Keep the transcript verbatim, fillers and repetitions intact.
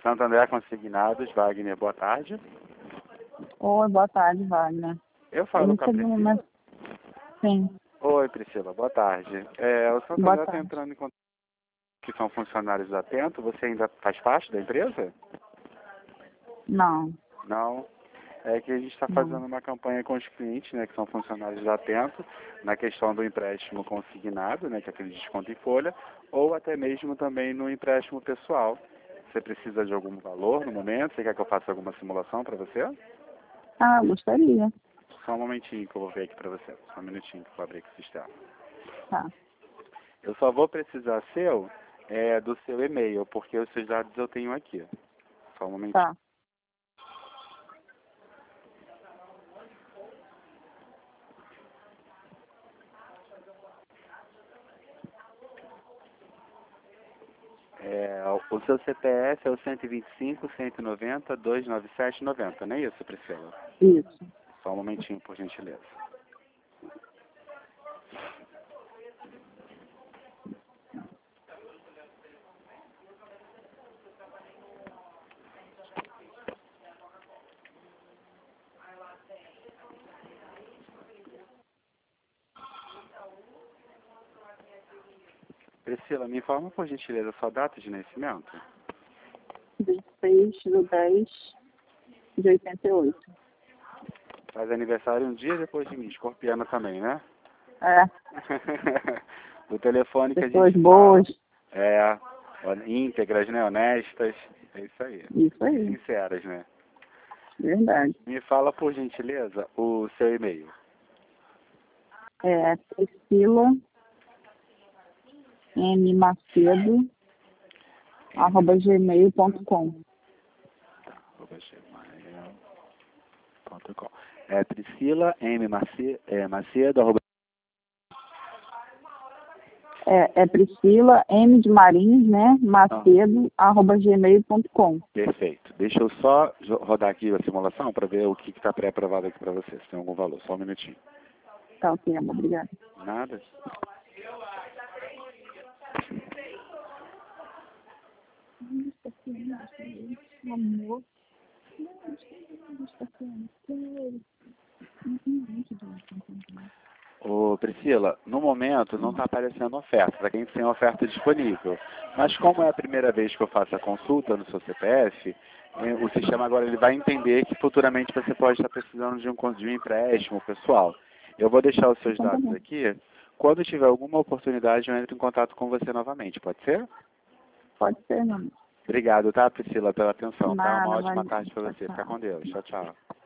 Santo André Consignados, Wagner, boa tarde. Oi, boa tarde, Wagner. Eu falo Eu com a recebi Priscila. uma... Sim, Oi, Priscila, boa tarde. É, o Santo boa André está tarde. entrando em contato que são funcionários da Atento. Você ainda faz parte da empresa? Não, Não. É que a gente está não. fazendo uma campanha com os clientes, né, que são funcionários da Atento, na questão do empréstimo consignado, né, que é aquele desconto em folha, ou até mesmo também no empréstimo pessoal. Você precisa de algum valor no momento? Você quer que eu faça alguma simulação para você? Ah, gostaria. Só um momentinho que eu vou ver aqui para você. Só um minutinho que eu vou abrir aqui o sistema. Tá, Eu só vou precisar seu, é, do seu e-mail, porque os seus dados eu tenho aqui. Só um momentinho. tá. É, o seu C P F é o cento e vinte e cinco, cento e noventa, duzentos e noventa e sete, noventa, não é isso, Priscila? Isso. Só um momentinho, por gentileza. Priscila, me informa, por gentileza, a sua data de nascimento? vinte e seis de dez de oitenta e oito. Faz aniversário um dia depois de mim, escorpiana também, né? É, O telefone que a pessoas gente boas. fala é íntegras, né? Honestas. É isso aí. Isso E aí, sinceras, né? verdade. Me fala, por gentileza, o seu e-mail. É Priscila M Macedo, arroba gmail ponto com. arroba gmail ponto com. É Priscila M Macedo, é, Macedo arroba... É, é Priscila M de Marins, né? Macedo, arroba gmail ponto com. Perfeito. Deixa eu só jo- rodar aqui a simulação para ver o que está pré-aprovado aqui para você, se tem algum valor. Só um minutinho. Tá ok, amor, obrigada. Nada? Amor. Ô, Priscila, no momento não está aparecendo oferta, para quem tem oferta disponível. Mas como é a primeira vez que eu faço a consulta no seu C P F, eh, o sistema agora ele vai entender que futuramente você pode estar precisando de um, con- de um empréstimo pessoal. Eu vou deixar os seus Então tá dados bom. aqui. Quando tiver alguma oportunidade, eu entro em contato com você novamente, pode ser? Pode ser, meu amor. Obrigado, tá, Priscila, pela atenção, tá? Uma Nada, ótima vai. tarde para Tchau, você. Fica tchau. com Deus. Tchau, tchau.